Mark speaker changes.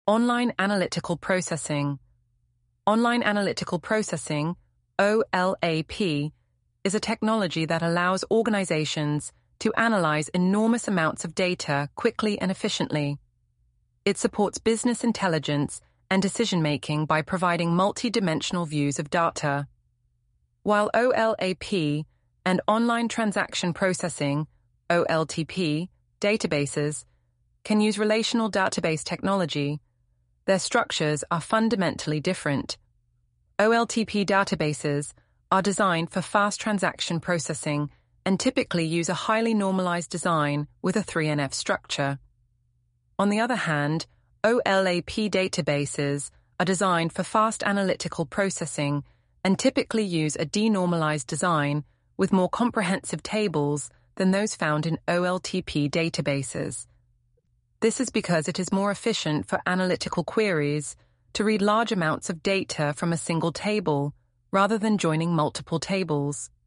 Speaker 1: Online Analytical Processing. Online Analytical Processing, OLAP, is a technology that allows organizations to analyze enormous amounts of data quickly and efficiently. It supports business intelligence and decision-making by providing multi-dimensional views of data. While OLAP and Online Transaction Processing, OLTP, databases can use relational database technology, their structures are fundamentally different. OLTP databases are designed for fast transaction processing and typically use a highly normalized design with a 3NF structure. On the other hand, OLAP databases are designed for fast analytical processing and typically use a denormalized design with more comprehensive tables than those found in OLTP databases. This is because it is more efficient for analytical queries to read large amounts of data from a single table rather than joining multiple tables.